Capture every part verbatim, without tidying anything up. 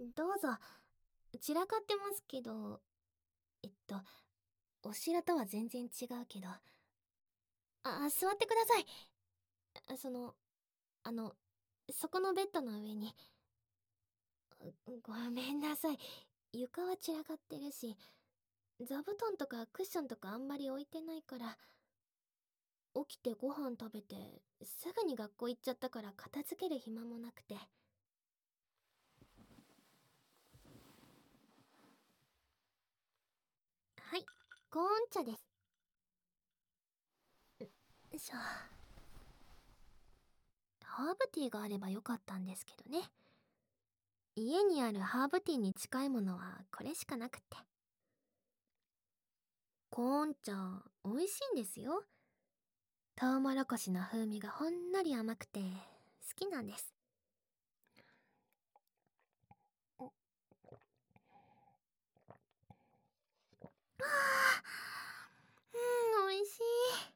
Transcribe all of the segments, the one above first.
どうぞ。散らかってますけど、えっと、お城とは全然違うけど。あ、座ってください。あその、あの、そこのベッドの上に。ごめんなさい。床は散らかってるし、座布団とかクッションとかあんまり置いてないから、起きてご飯食べて、すぐに学校行っちゃったから片付ける暇もなくて。はい、コーン茶です。よいしょ。ハーブティーがあればよかったんですけどね。家にあるハーブティーに近いものはこれしかなくって。コーン茶、美味しいんですよ。トウモロコシの風味がほんのり甘くて好きなんです。あー、うん、美味しい。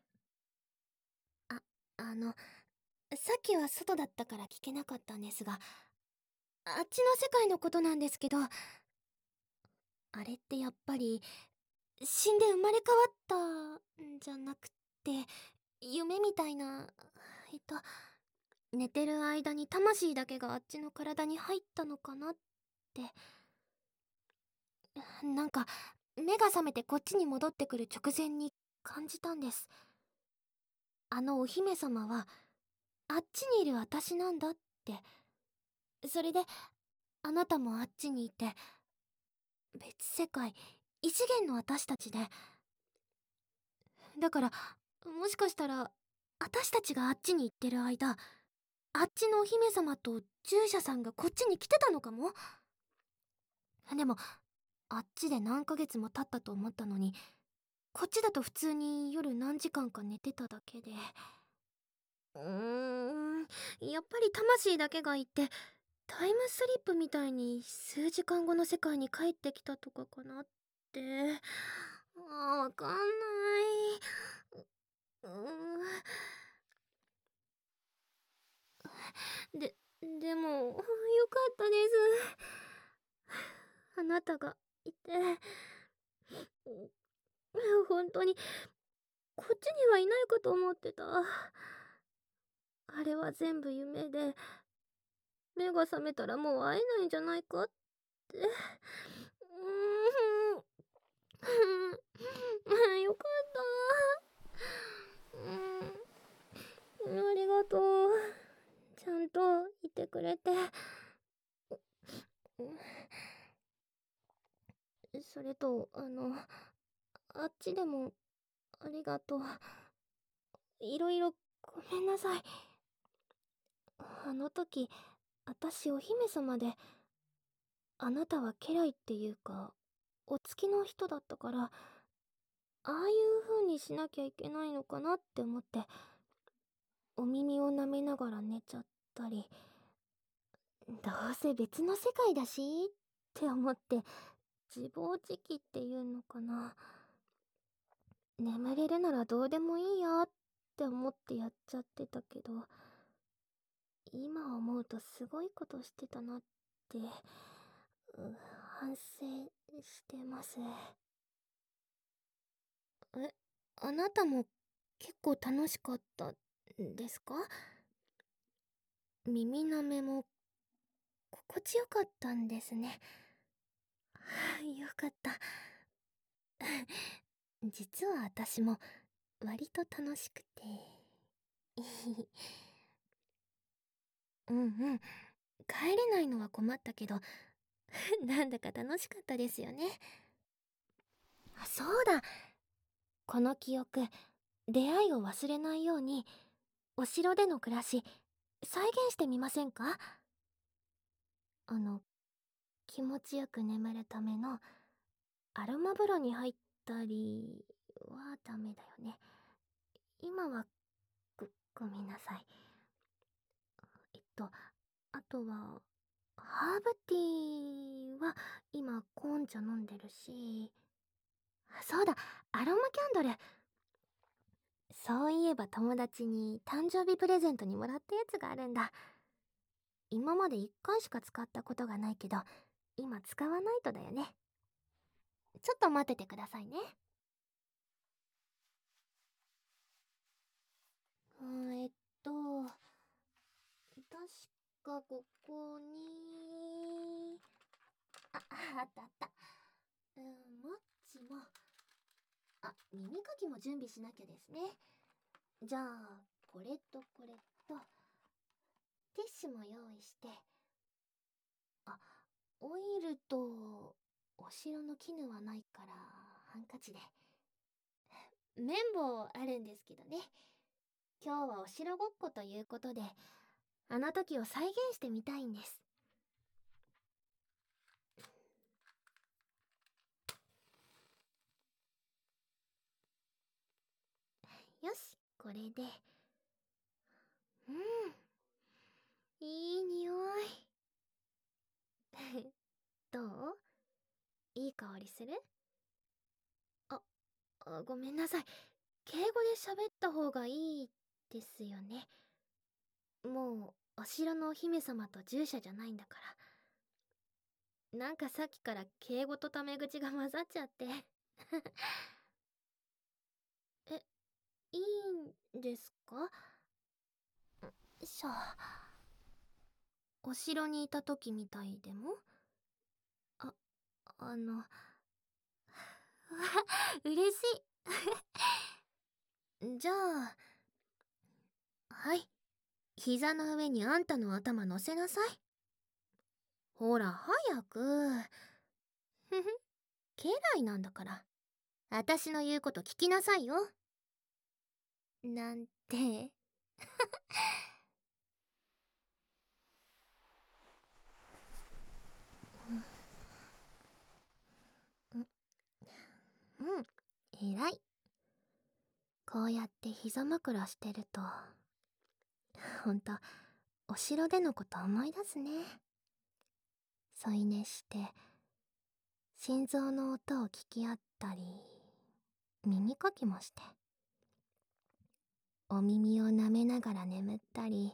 あ、あの、さっきは外だったから聞けなかったんですが、あっちの世界のことなんですけど、あれってやっぱり、死んで生まれ変わったんじゃなくて、夢みたいな、えっと、寝てる間に魂だけがあっちの体に入ったのかなって。なんか、目が覚めてこっちに戻ってくる直前に感じたんです。あのお姫様は、あっちにいる私なんだって。それで、あなたもあっちにいて、別世界、異次元の私たちで。だから、もしかしたら、私たちがあっちに行ってる間、あっちのお姫様と従者さんがこっちに来てたのかも。でも、あっちで何ヶ月も経ったと思ったのに、こっちだと普通に夜何時間か寝てただけで。うーん、やっぱり魂だけがいて、タイムスリップみたいに数時間後の世界に帰ってきたとかかなって。あー、わかんない。うーん。で、でも、よかったです。あなたがいて、本当に、こっちにはいないかと思ってた。あれは全部夢で、目が覚めたらもう会えないんじゃないかって。うーん。よかった。うん。ありがとう。ちゃんといてくれて。それと、あの、あっちでも、ありがとう。いろいろごめんなさい。あの時、私お姫様で、あなたは家来っていうか、お付きの人だったから、ああいう風にしなきゃいけないのかなって思って、お耳を舐めながら寝ちゃったり、どうせ別の世界だしって思って、自暴自棄っていうのかな。眠れるならどうでもいいやって思ってやっちゃってたけど、今思うとすごいことしてたなって、う反省してます。え、あなたも結構楽しかったですか？耳舐めも心地よかったんですね。よかった。実は私も割と楽しくて。うんうん。帰れないのは困ったけど、なんだか楽しかったですよね。あ、そうだ。この記憶、出会いを忘れないように、お城での暮らし、再現してみませんか？あの、気持ちよく眠るための、アロマ風呂に入ったりはダメだよね。今は、ご、ごめんなさい。えっと、あとは、ハーブティーは今コーン茶飲んでるし、そうだ、アロマキャンドル。そういえば友達に誕生日プレゼントにもらったやつがあるんだ。今までいっかいしか使ったことがないけど、 今使わないとだよね。ちょっと待っててくださいね。うーんえっと確かここに、あ、あったあった。うん、マッチも、あ、耳かきも準備しなきゃですね。じゃあこれとこれとティッシュも用意して、あ、オイルとお城の絹はないからハンカチで。綿棒あるんですけどね。今日はお城ごっこということで、あの時を再現してみたいんです。よし、これで。うん、いい匂い。どう？いい香りする？あ、あ、ごめんなさい。敬語で喋った方がいいですよね。もうお城のお姫様と従者じゃないんだから。なんかさっきから敬語とタメ口が混ざっちゃって。え、いいんですか？しゃ、お城にいた時みたいでも？あ、あの、わ、嬉しい。じゃあ、はい。膝の上にあんたの頭乗せなさい。ほら、早く。ふふ、家来なんだから。私の言うこと聞きなさいよ。なんて。うん、うん、偉い。こうやって膝枕してると、ほんと、お城でのこと思い出すね。添い寝して、心臓の音を聞き合ったり、耳かきもして、お耳を舐めながら眠ったり。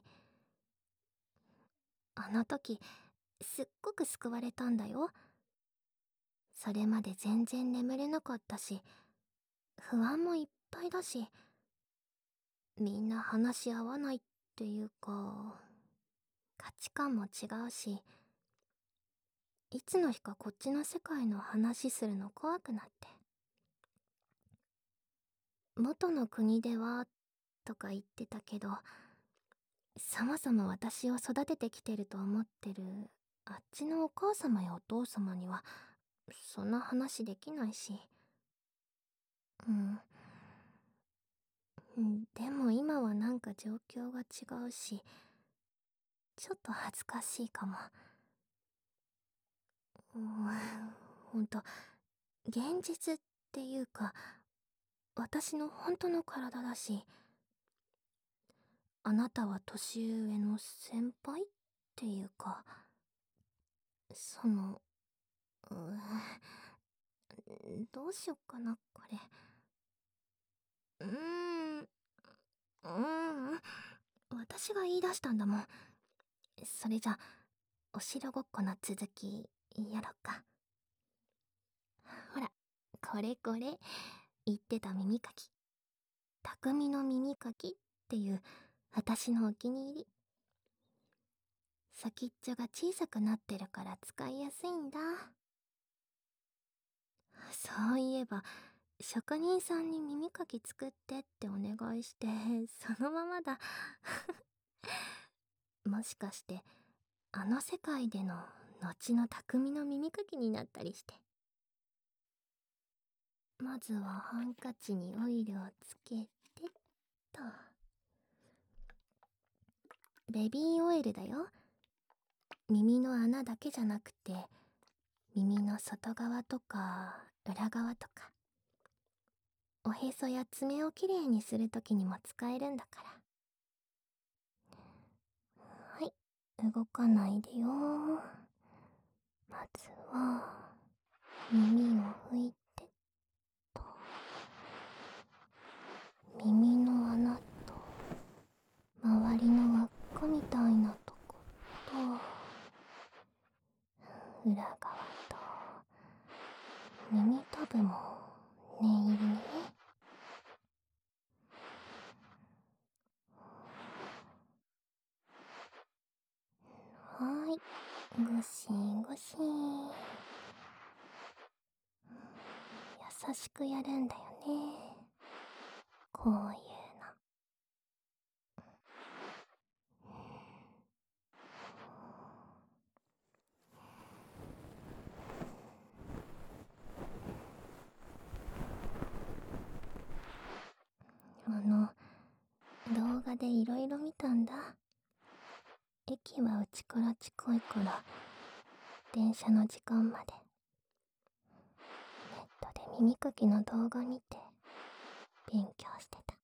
あの時、すっごく救われたんだよ。それまで全然眠れなかったし、不安もいっぱいだし、みんな話し合わないっていうか、価値観も違うし、いつの日かこっちの世界の話するの怖くなって。元の国ではとか言ってたけど、そもそも私を育ててきてると思ってるあっちのお母様やお父様にはそんな話できないし。うんうんでも今はなんか状況が違うし、ちょっと恥ずかしいかも。うん、ほんと現実っていうか私の本当の体だし、あなたは年上の先輩っていうか、その、うーどうしよっかなこれ。うーんうーん私が言い出したんだもん。それじゃお城ごっこの続きやろっか。ほら、これこれ、言ってた耳かき。匠の耳かきっていう私のお気に入り。先っちょが小さくなってるから使いやすいんだ。そういえば職人さんに耳かき作ってってお願いしてそのままだ。もしかしてあの世界での後の匠の耳かきになったりして。まずはハンカチにオイルをつけてっと。ベビーオイルだよ。耳の穴だけじゃなくて耳の外側とか裏側とか、おへそや爪をきれいにするときにも使えるんだから。はい、動かないでよ。まずは耳を拭いてっと。耳の穴と周りの輪っかみたいなとこと裏側耳たぶも念入りにね。はーい、ぐしんぐしん。優しくやるんだよね、こういうの。あの、動画でいろいろ見たんだ。駅はうちから近いから電車の時間までネットで耳かきの動画見て勉強してた。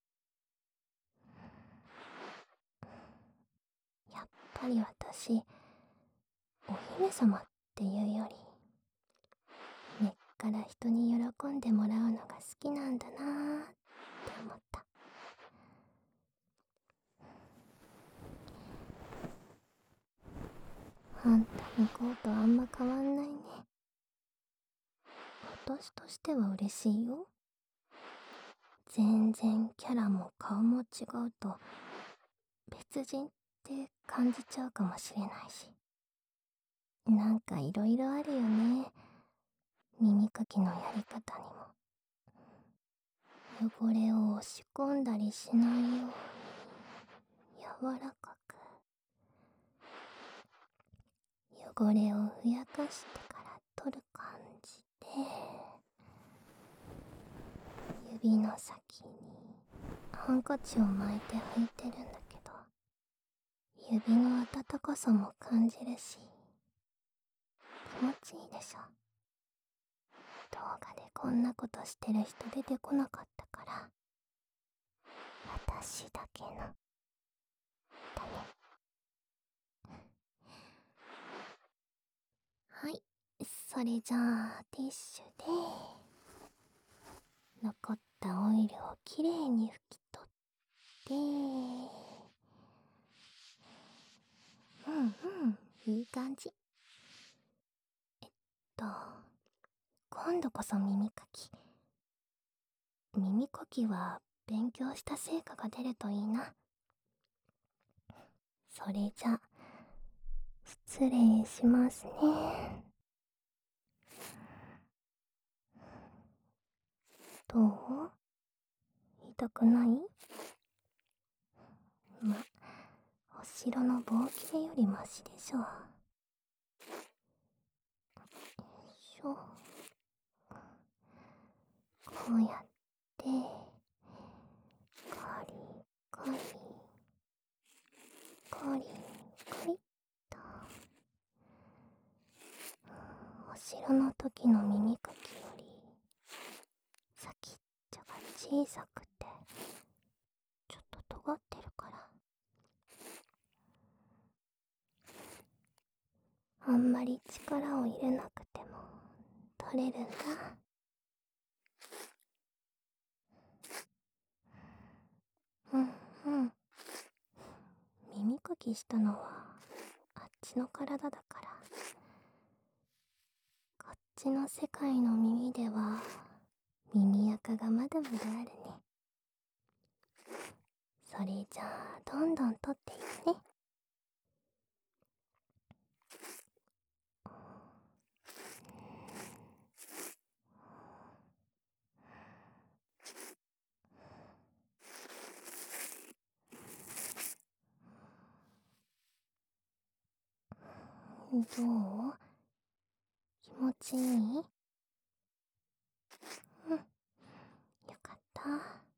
やっぱり私、お姫様っていうより根っから人に喜んでもらうのが好きなんだなーって思った。あんたの子とあんま変わんないね。私としては嬉しいよ。全然キャラも顔も違うと別人って感じちゃうかもしれないし。なんかいろいろあるよね、耳かきのやり方にも。汚れを押し込んだりしないように柔らかく、汚れをふやかしてから取る感じで、指の先にハンカチを巻いて拭いてるんだけど、指の温かさも感じるし気持ちいいでしょ。動画でこんなことしてる人出てこなかったから、私だけのだね。はい、それじゃあティッシュで残ったオイルをきれいに拭き取って、うんうん、いい感じ。えっと今度こそ耳かき。耳かきは勉強した成果が出るといいな。それじゃ失礼しますね。どう？痛くない？ま、お城の棒切れよりマシでしょ。よいしょ。こうやってカリカリカリカリっと。お城の時の耳かきより先っちょが小さくてちょっと尖ってるから、あんまり力を入れなくても取れるんだ。うんうん。耳かきしたのはあっちの体だから、こっちの世界の耳では耳垢がまだまだあるね。それじゃあどんどん取っていくね。どう？気持ちいい？うん、よかった。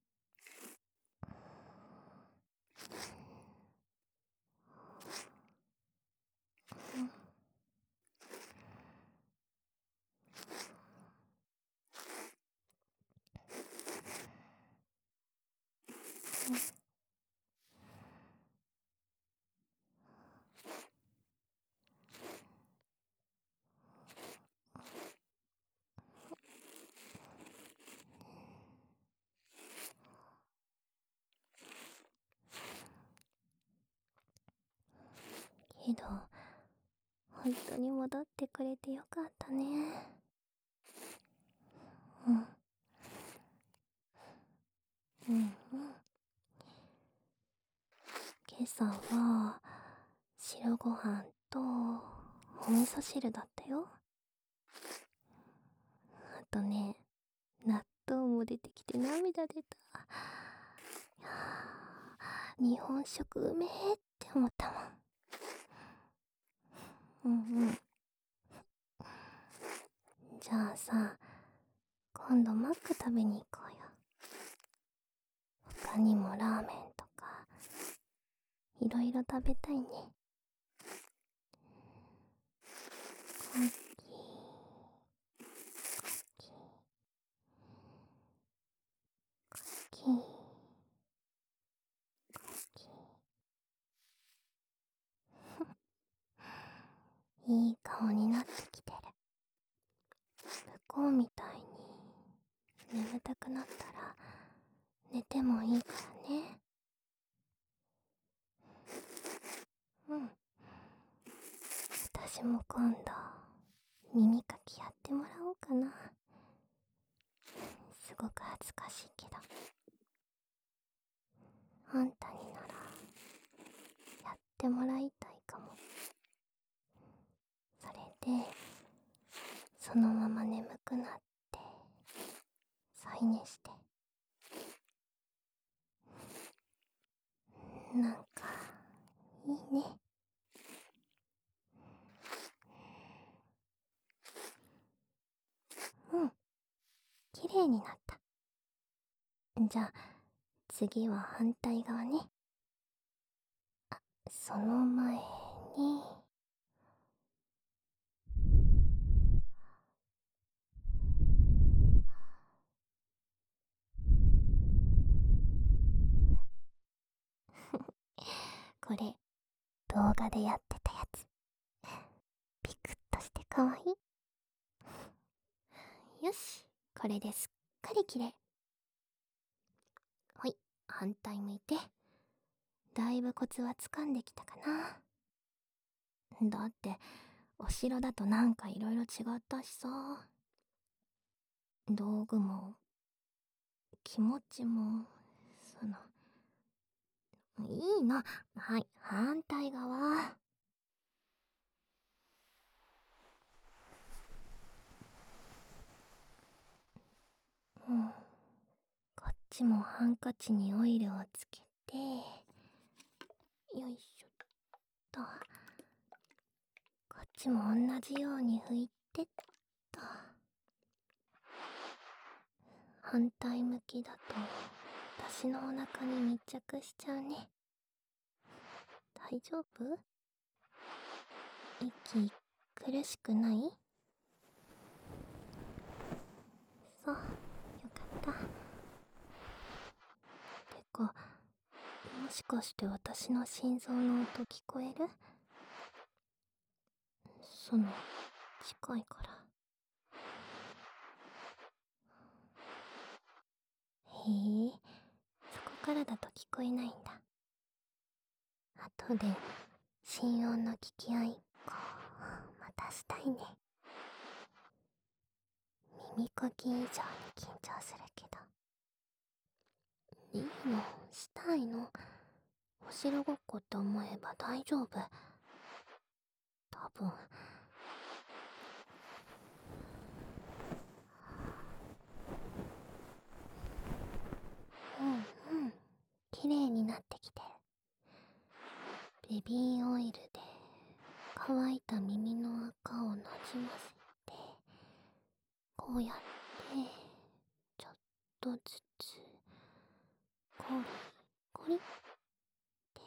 けど本当に戻ってくれてよかったね。 うん。うんうん。今朝は白ご飯とお味噌汁だったよ。あとね、納豆も出てきて涙出た。いやー、日本食うめえって思ったもん。うんうん。じゃあさ、今度マック食べに行こうよ。他にもラーメンとかいろいろ食べたいね。コッキー、キー、キー。いい顔になってきてる。向こうみたいに眠たくなったら寝てもいいからね。うん。私も今度耳かきやってもらおうかな。すごく恥ずかしいけど、あんたにならやってもらいたいかも。それでそのまま眠くなって再寝して、なんかいいね。うん、綺麗になった。じゃあ次は反対側ね。その前に、これ動画でやってたやつ。ピクッとしてかわいい。よし、これですっかり綺麗。ほい、反対向いて。だいぶコツはつかんできたかな。だってお城だとなんかいろいろ違ったしさ、道具も気持ちも、その、いいの。はい、反対側。うん、こっちもハンカチにオイルをつけて、よいしょっと。こっちも同じように拭いてっと。反対向きだと私のお腹に密着しちゃうね。大丈夫？息苦しくない？そう、よかった。てか、もしかして私の心臓の音聞こえる？その、近いから。へえ、そこからだと聞こえないんだ。後で心音の聞き合いこうまたしたいね。耳かき以上に緊張するけど、いいの？したいの？お城ごっこって思えば大丈夫。多分。うんうん、綺麗になってきてる。ベビーオイルで乾いた耳の垢をなじませて、こうやってちょっとずつコリコリって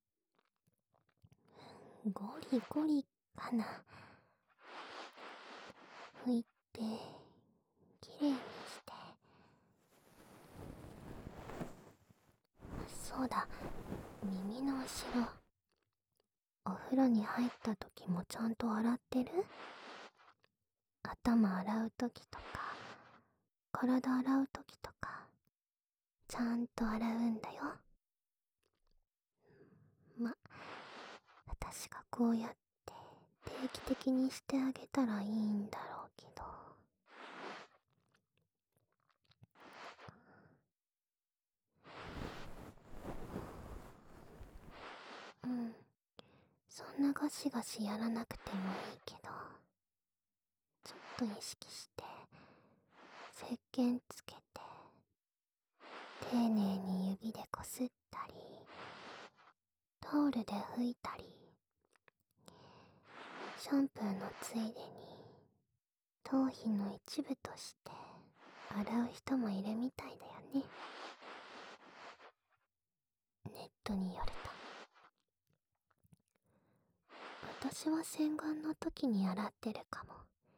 ゴリゴリかな、拭いてきれいにして。そうだ、耳の後ろ、お風呂に入った時もちゃんと洗ってる？頭洗う時とか体洗う時とかちゃんと洗うんだよ。ま、私がこうやって定期的にしてあげたらいいんだろうけど。 ん。そんなガシガシやらなくてもいいけど、ちょっと意識して石鹸つけて丁寧に指でこすったり、タオルで拭いたり、シャンプーのついでに頭皮の一部として洗う人もいるみたいだよね。ネットによると、私は洗顔の時に洗ってるかも。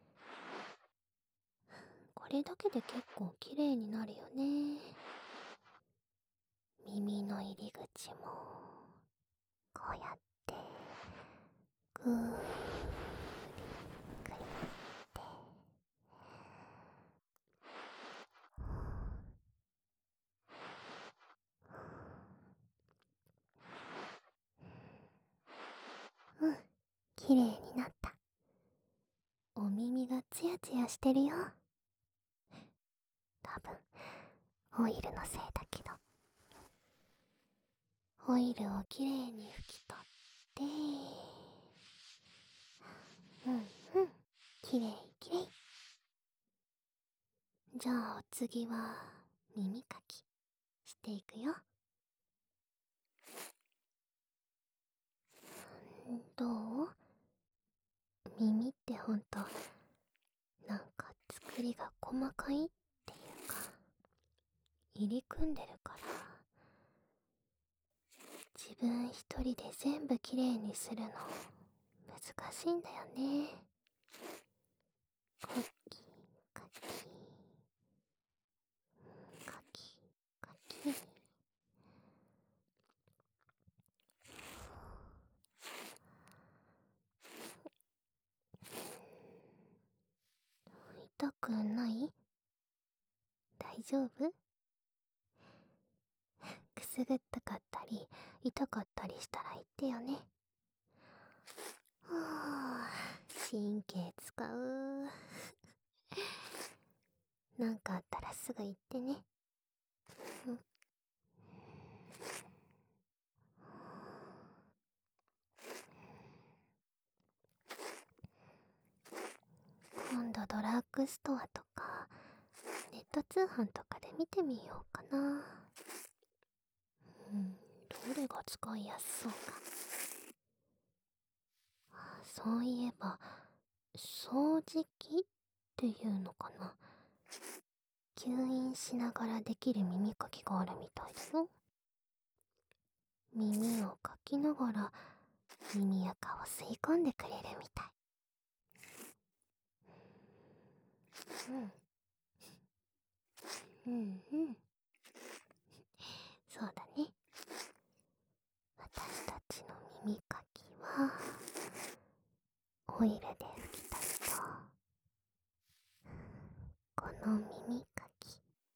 これだけで結構綺麗になるよね。耳の入り口もこうやってぐーりぐりってうん、綺麗になった。お耳がツヤツヤしてるよ。多分オイルのせいだけど、オイルをきれいに拭き取ってうんうん、きれいきれい。じゃあお次は耳かきしていくよ。どう？耳ってほんとなんか作りが細かいっていうか、入り組んでるから自分一人で全部きれいにするの難しいんだよね。カキカキカキカキ。痛くない？大丈夫？くすぐったかったり痛かったりしたら言ってよね。はぁ、神経使う。なんかあったらすぐ言ってね。うん、今度ドラッグストアとかネット通販とかで見てみようかな。うん、どれが使いやすそうか。そういえば掃除機っていうのかな、吸引しながらできる耳かきがあるみたいだよ。耳をかきながら耳垢を吸い込んでくれるみたい。うんうんうん、そうだね。私たちの耳かきはオイルで拭きたいと、この耳かき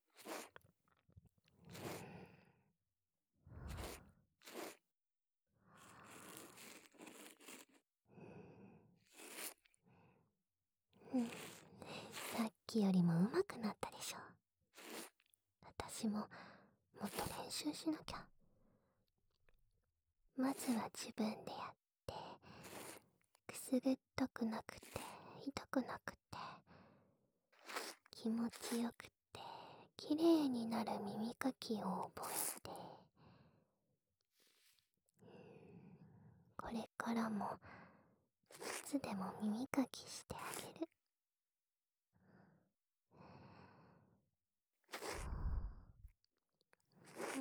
うん、さっきよりも上手くなったでしょ。私ももっと練習しなきゃ。まずは自分でやってくすぐったくなくて痛くなくて気持ちよくて綺麗になる耳かきを覚えて、これからもいつでも耳かきしてあげる。うん、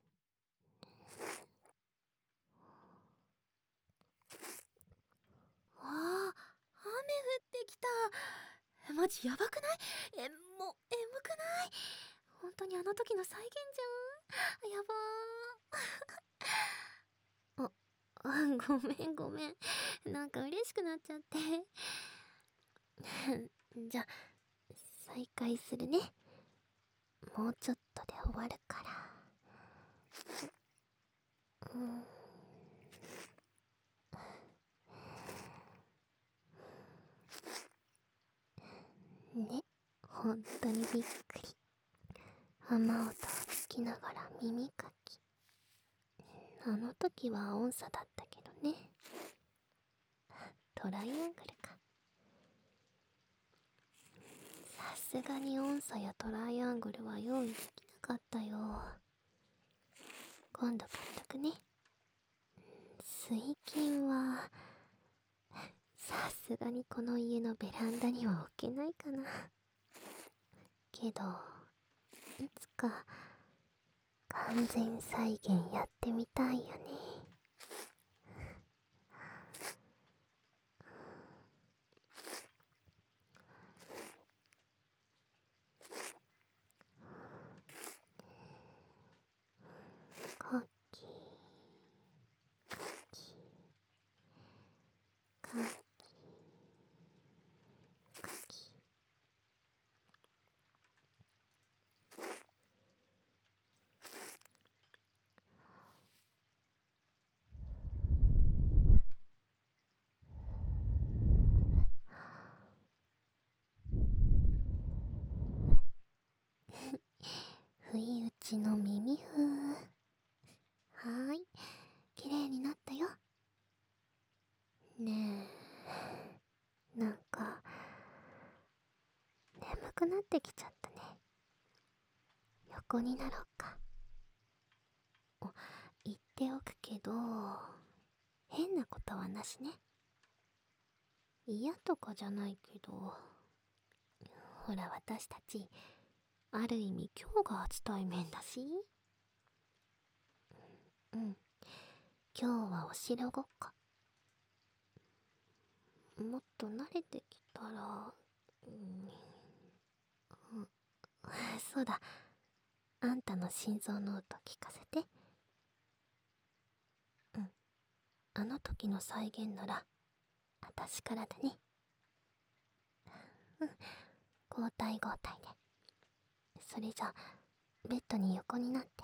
あー、雨降ってきた。マジやばくない？え、もう、えむくない？本当にあの時の再現じゃん。やばー。あ、ごめんごめん。なんか嬉しくなっちゃって。じゃあ、再開するね。もうちょっとで終わるから。うん。ね、本当にびっくり。雨音を聞きながら耳かき。 あの時は音差だったけどね。トライアングルか。さすがに音差やトライアングルは用意できなかったよ。今度買っとくね。水金はさすがにこの家のベランダには置けないかな。けどいつか完全再現やってみたいよね。カッキーカッキーカッキーカッキー。不意打ちの耳ふー。はーい、綺麗になったよ。ねえ、なんか眠くなってきちゃったね。横になろうか。お、言っておくけど変なことはなしね。嫌とかじゃないけど、ほら私たちある意味今日が初対面だし。うん、今日はお城ごっこ。もっと慣れてきたら、うん、うん、そうだ、あんたの心臓の音聞かせて。うん、あの時の再現なら私からだね。うん、交代交代で。それじゃベッドに横になって。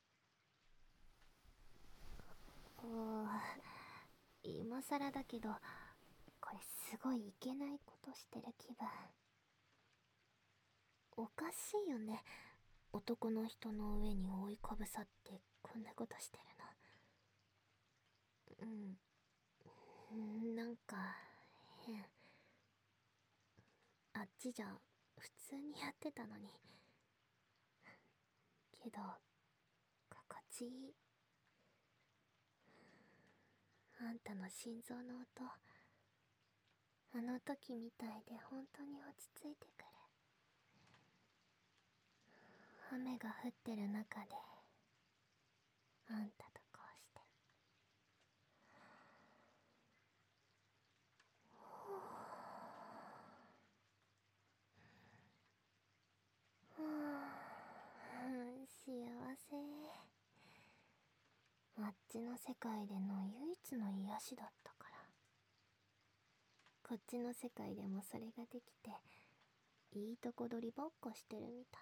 おー、今さらだけどこれすごいいけないことしてる気分。おかしいよね、男の人の上に覆いかぶさってこんなことしてるの。うん、なんか変。あっちじゃ普通にやってたのに。けど心地いい。あんたの心臓の音、あの時みたいで本当に落ち着いてくる。雨が降ってる中であんたとこうして。はぁ、幸せ。あっちの世界での唯一の癒しだったから、こっちの世界でもそれができていいとこ取りばっかしてるみたい。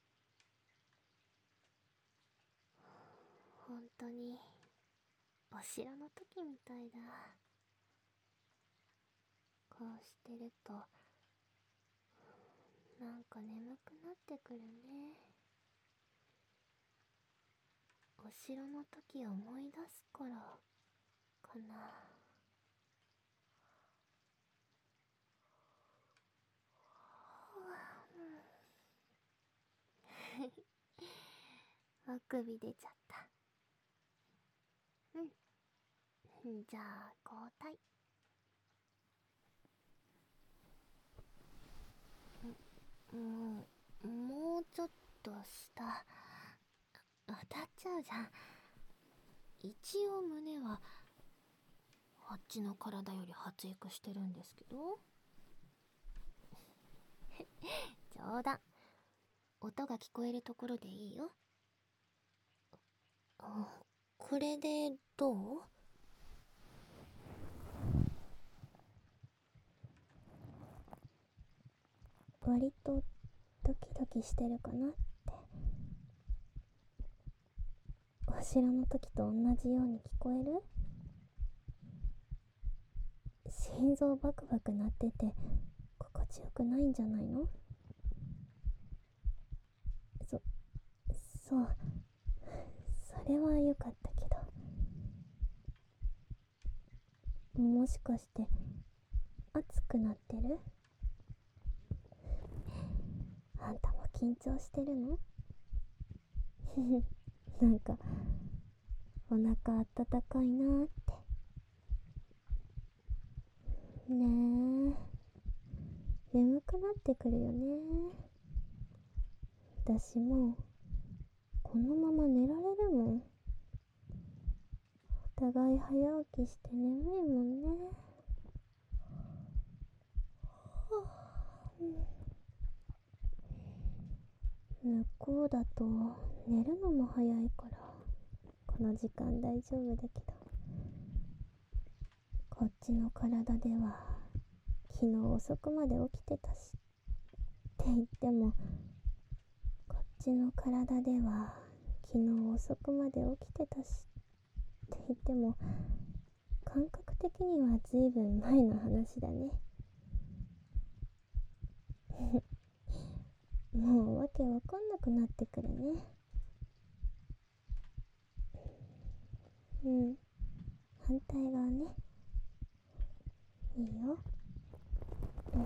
本当にお城の時みたいだ。こうしてるとなんか眠くなってくるね。お城の時を思い出すからかな。あくび出ちゃった。うん、じゃあ交代。もうもうちょっと下当たっちゃうじゃん。一応胸はあっちの体より発育してるんですけど。冗談。音が聞こえるところでいいよ。あ、これでどう？割とドキドキしてるかなって。お城の時と同じように聞こえる？心臓バクバク鳴ってて心地よくないんじゃないの？そ、そう、それは良かったけど。 もしかして熱くなってる？あんたも緊張してるの？なんかお腹あったかいなーって。ねえ、眠くなってくるよね。私もこのまま寝られるもん。お互い早起きして眠いもんね。向こうだと寝るのも早いからこの時間大丈夫だけど、こっちの体では昨日遅くまで起きてたしって言っても、こっちの体では昨日遅くまで起きてたしって言っても、感覚的にはずいぶん前の話だね。もうわけわかんなくなってくるね。うん、反対側ね。いいよ。うん。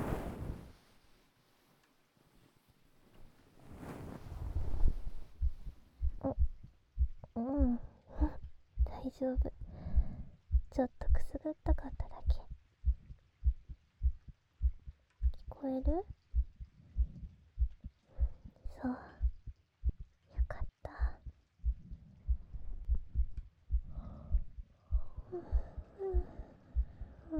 お、うん、大丈夫。ちょっとくすぐったかっただけ。聞こえる？そう、よかった。うん、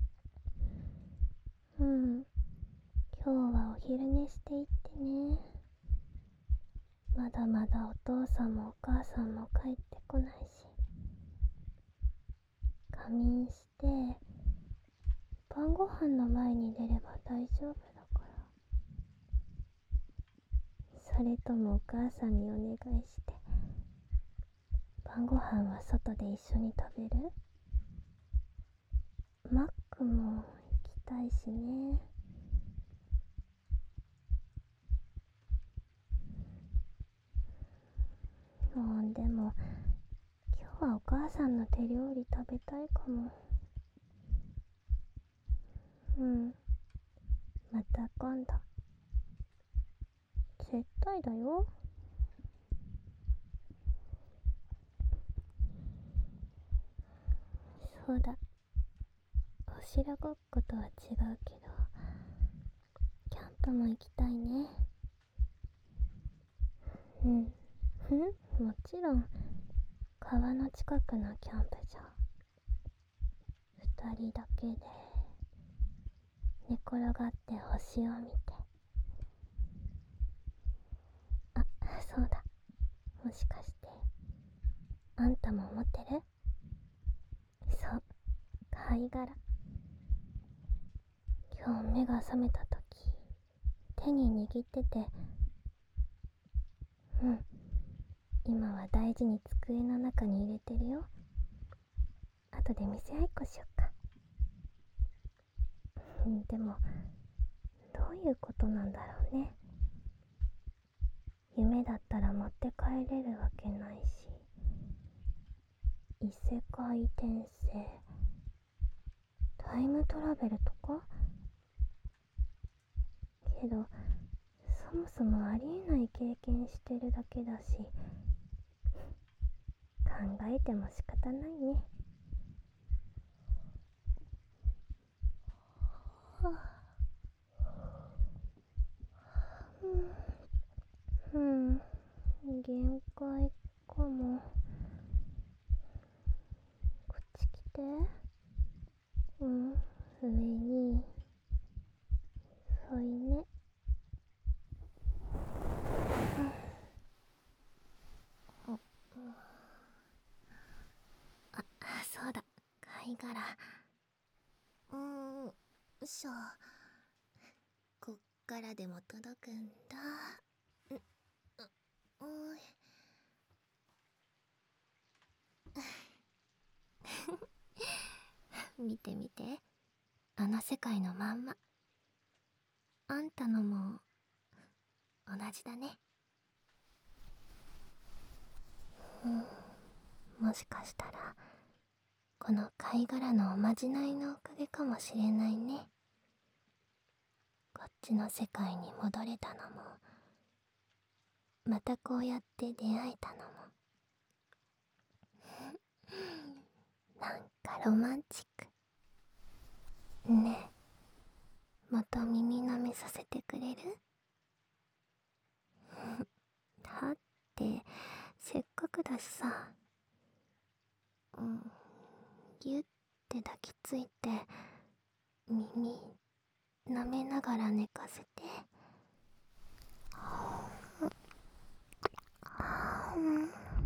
うん、うん。今日はお昼寝していってね。まだまだお父さんもお母さんも帰ってこないし、仮眠して晩ご飯の前に出れば大丈夫だから。それともお母さんにお願いして晩ご飯は外で一緒に食べる？マックも行きたいしね。うん、でも今日はお母さんの手料理食べたいかも。うん、また今度。絶対だよ。そうだ、おしらごっことは違うけどキャンプも行きたいね。うん、ふん、もちろん川の近くのキャンプ場。二人だけで寝転がって星を見て。あ、そうだ、もしかしてあんたも持ってる？そう、貝殻。今日目が覚めた時手に握ってて、うん、今は大事に机の中に入れてるよ。後で見せ合いっこしよっか。うん、でもどういうことなんだろうね。夢だったら持って帰れるわけないし、異世界転生、タイムトラベルとかけど、そもそもありえない経験してるだけだし、考えても仕方ないね。はあ、うん、うん、限界かも。こっち来て。うん、上に添い寝。あ、あ、そうだ、貝殻。うーん、よいしょ。こっからでも届くんだ。う、う、おい。見て見て、あの世界のまんま。あんたのも同じだね。うん、もしかしたらこの貝殻のおまじないのおかげかもしれないね。こっちの世界に戻れたのも、またこうやって出会えたのもなんかロマンチックね。え、また耳舐めさせてくれる？だってせっかくだしさ。うん、ぎゅって抱きついて耳舐めながら寝かせて。うん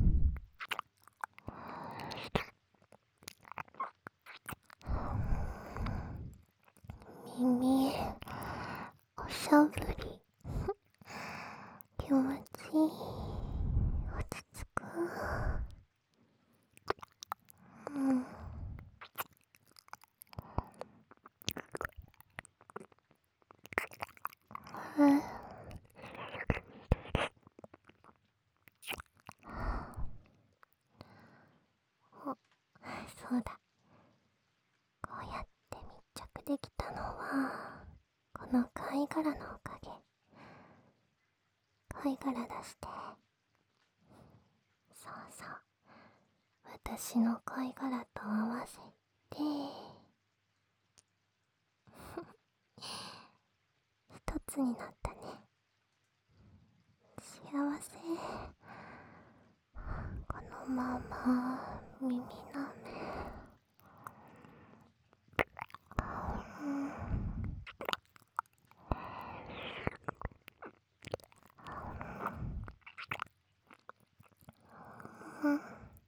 耳おしゃぶり気持ちいい。落ち着く。うんうんお、そうだ。こうやって密着できたのはこの貝殻のおかげ。貝殻出して。そうそう、私の貝殻と合わせて一つになったね。幸せ。このまま耳舐め。うんうん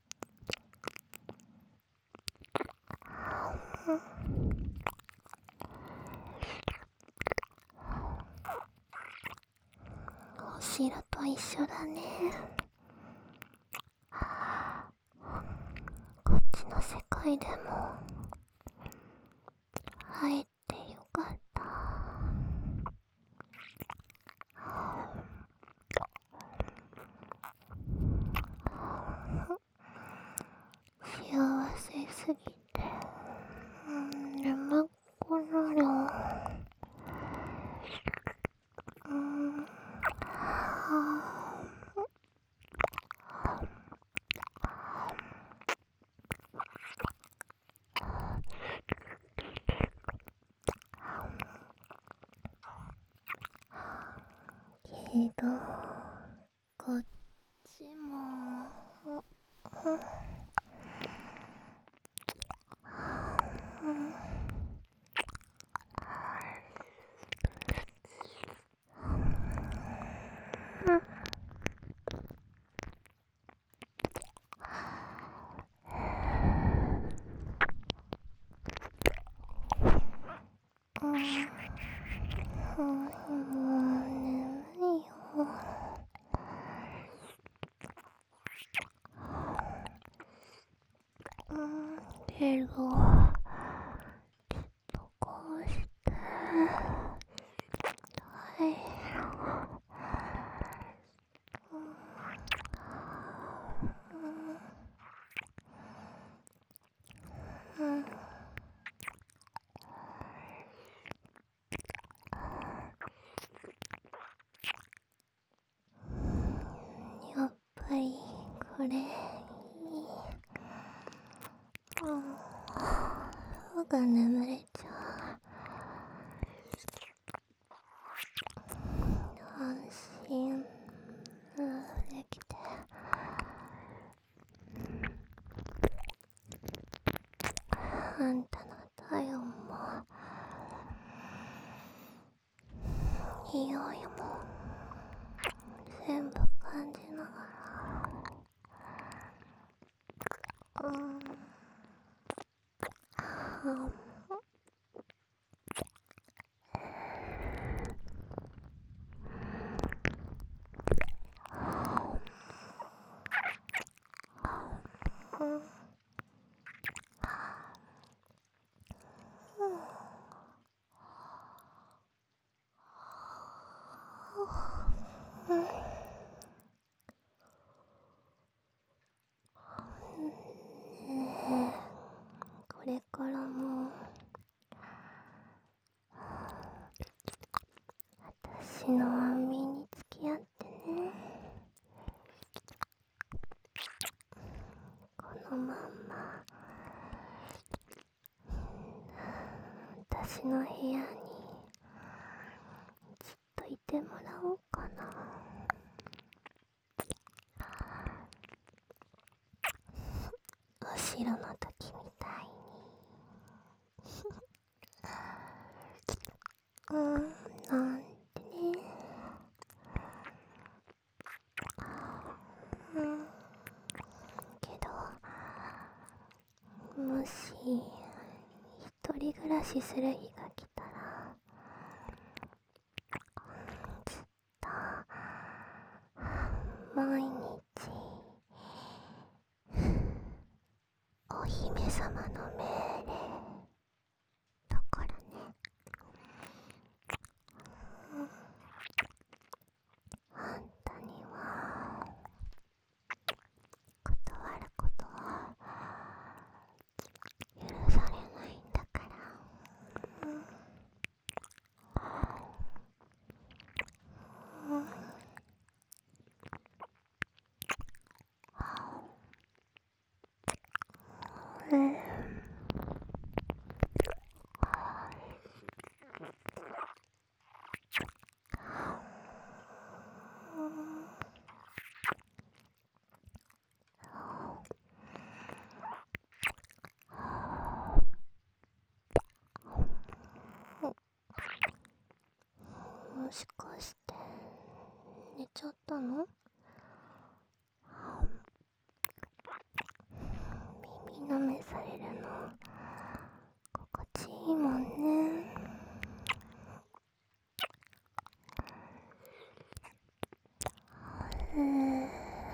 お城と一緒だね。こっちの世界でも会えてよかった。幸せすぎて、うん、眠くなる。うんはあけどこっちもうんうんもう眠いよ。うんけどこうしてはいうんやっぱりこれいい。うん歯が眠れちゃう。安心できてあんたの体温も匂いも全部感じながら。うんあうん私の部屋にずっといてもらおうかな。お城の時みたいにうん、なんてね。うんけど、もし一人暮らしする日が来たら、ずっと毎日お姫様の命令だからね。うん、あんたには断ることは許されないんだから。うんうんうんもしかして寝ちゃったの？耳舐めされるの心地いいもんね。うん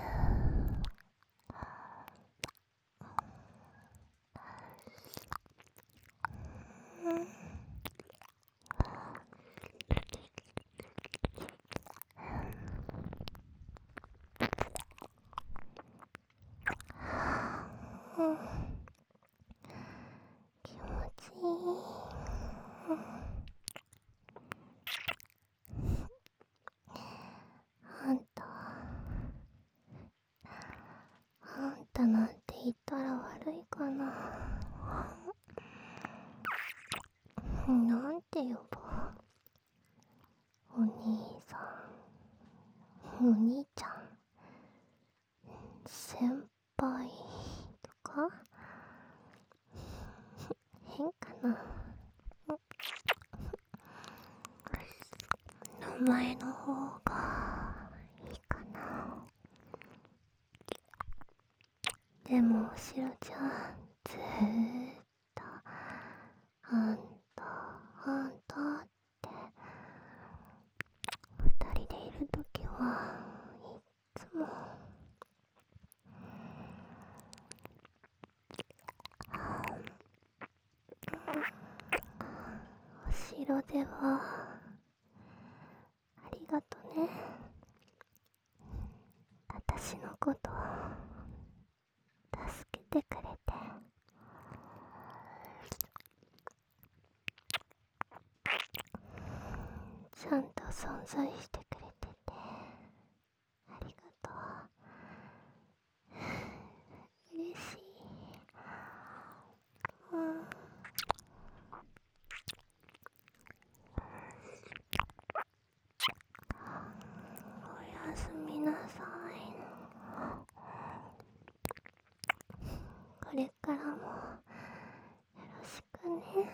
うん気持ちいい。あんたあんたなんて言ったら悪いかな。なんて呼ぼう。お兄さん、お兄ちゃん、先輩とか変かな。名前の方がいいかな。でもお城じゃずーっとあんたあんたって二人でいるときはいっつもお城ではありがとね。私のこと助けてくれて。ちゃんと存在してくれててありがとう。嬉しい。うんおやすみなさい。これからもよろしくね。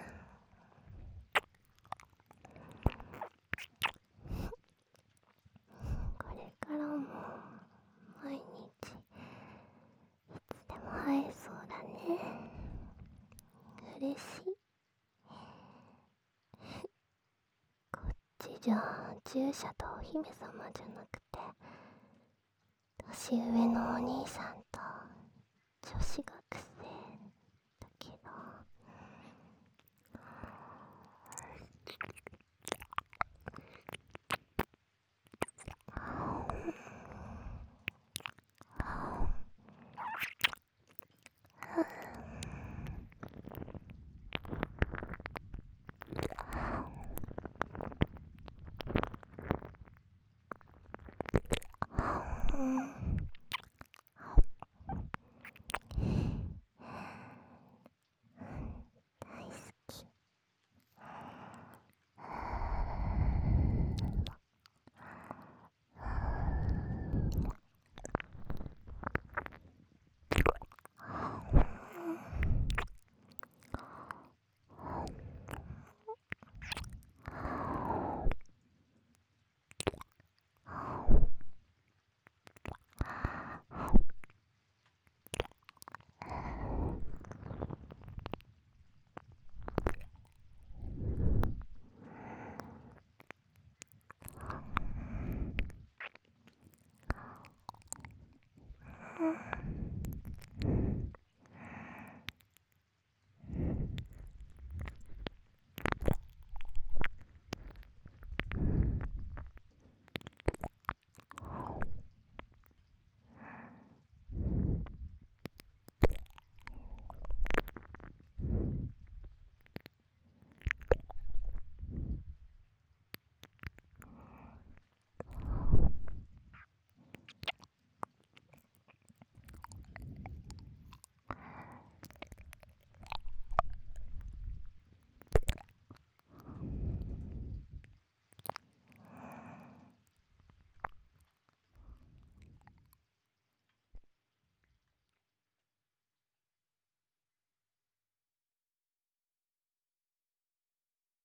これからも毎日いつでも会えそうだね。嬉しい。こっちじゃ従者とお姫様じゃなくて年上のお兄さんと女子学生